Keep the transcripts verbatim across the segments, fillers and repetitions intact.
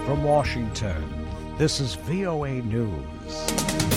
From Washington, this is V O A News.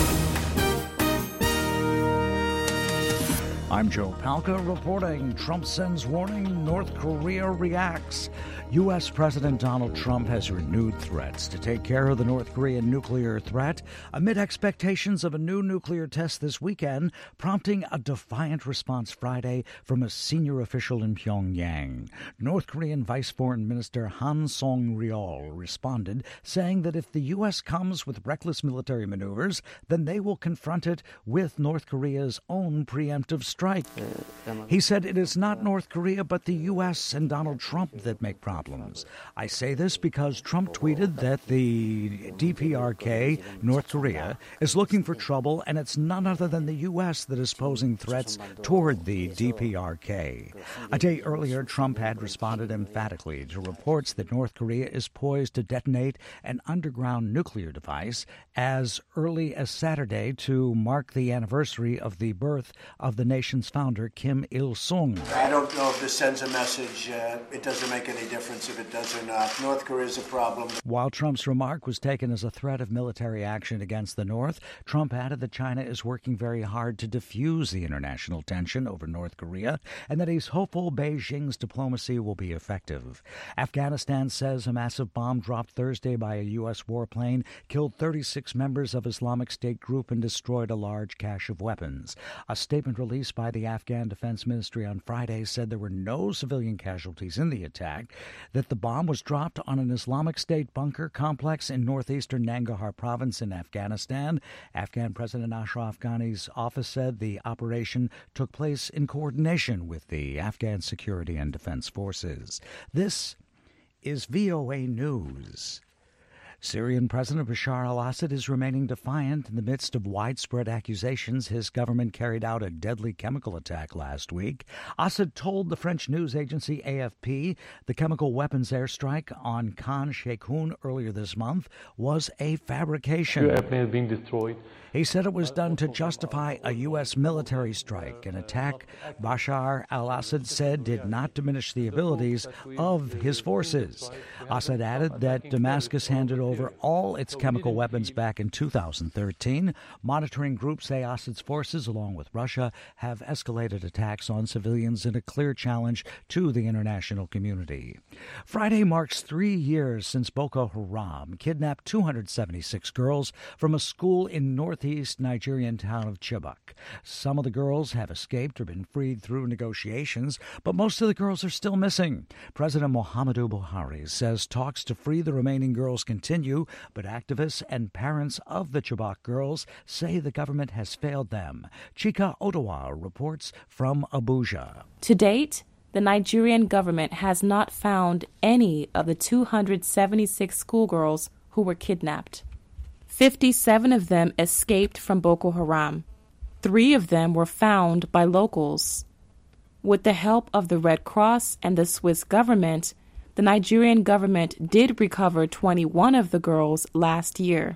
I'm Joe Palca reporting. Trump sends warning, North Korea reacts. U S. President Donald Trump has renewed threats to take care of the North Korean nuclear threat amid expectations of a new nuclear test this weekend, prompting a defiant response Friday from a senior official in Pyongyang. North Korean Vice Foreign Minister Han Song-ryol responded, saying that if the U S comes with reckless military maneuvers, then they will confront it with North Korea's own preemptive strike. He said it is not North Korea but the U S and Donald Trump that make problems. I say this because Trump tweeted that the D P R K, North Korea, is looking for trouble, and it's none other than the U S that is posing threats toward the D P R K. A day earlier, Trump had responded emphatically to reports that North Korea is poised to detonate an underground nuclear device as early as Saturday to mark the anniversary of the birth of the nation's founder, Kim Il-sung. I don't know if this sends a message. Uh, it doesn't make any difference if it does or not. North Korea is a problem. While Trump's remark was taken as a threat of military action against the North, Trump added that China is working very hard to diffuse the international tension over North Korea and that he's hopeful Beijing's diplomacy will be effective. Afghanistan says a massive bomb dropped Thursday by a U S warplane killed thirty-six members of Islamic State group and destroyed a large cache of weapons. A statement released by the Afghan Defense Ministry on Friday said there were no civilian casualties in the attack, that the bomb was dropped on an Islamic State bunker complex in northeastern Nangarhar province in Afghanistan. Afghan President Ashraf Ghani's office said the operation took place in coordination with the Afghan security and defense forces. This is V O A News. Syrian President Bashar al-Assad is remaining defiant in the midst of widespread accusations his government carried out a deadly chemical attack last week. Assad told the French news agency A F P the chemical weapons airstrike on Khan Sheikhoun earlier this month was a fabrication. Two airplanes being destroyed. He said it was done to justify a U S military strike, an attack Bashar al-Assad said did not diminish the abilities of his forces. Assad added that Damascus handed over all its chemical weapons back in two thousand thirteen. Monitoring groups say Assad's forces, along with Russia, have escalated attacks on civilians in a clear challenge to the international community. Friday marks three years since Boko Haram kidnapped two hundred seventy-six girls from a school in northeast Nigerian town of Chibok. Some of the girls have escaped or been freed through negotiations, but most of the girls are still missing. President Muhammadu Buhari says talks to free the remaining girls continue, but activists and parents of the Chibok girls say the government has failed them. Chika Odowa reports from Abuja. To date, the Nigerian government has not found any of the two hundred seventy-six schoolgirls who were kidnapped. fifty-seven of them escaped from Boko Haram. Three of them were found by locals. With the help of the Red Cross and the Swiss government, the Nigerian government did recover twenty-one of the girls last year.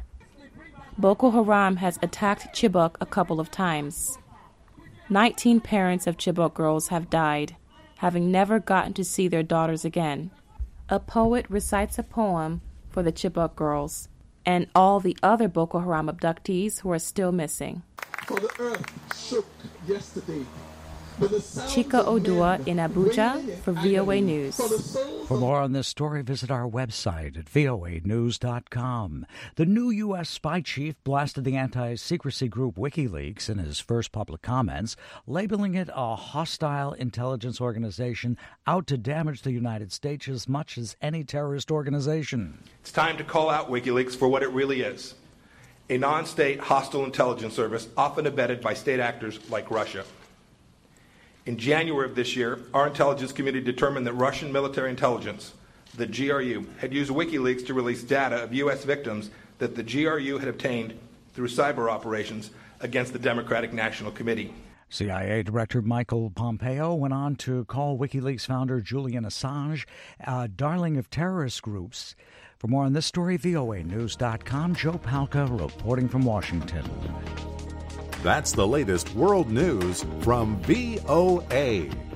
Boko Haram has attacked Chibok a couple of times. nineteen parents of Chibok girls have died, having never gotten to see their daughters again. A poet recites a poem for the Chibok girls and all the other Boko Haram abductees who are still missing. For the earth shook yesterday. Chika Odua in Abuja for V O A News. For more on this story, visit our website at V O A news dot com. The new U S spy chief blasted the anti-secrecy group WikiLeaks in his first public comments, labeling it a hostile intelligence organization out to damage the United States as much as any terrorist organization. It's time to call out WikiLeaks for what it really is: a non-state hostile intelligence service often abetted by state actors like Russia. In January of this year, our intelligence community determined that Russian military intelligence, the G R U, had used WikiLeaks to release data of U S victims that the G R U had obtained through cyber operations against the Democratic National Committee. C I A Director Michael Pompeo went on to call WikiLeaks founder Julian Assange a darling of terrorist groups. For more on this story, V O A news dot com. Joe Palca reporting from Washington. That's the latest world news from V O A.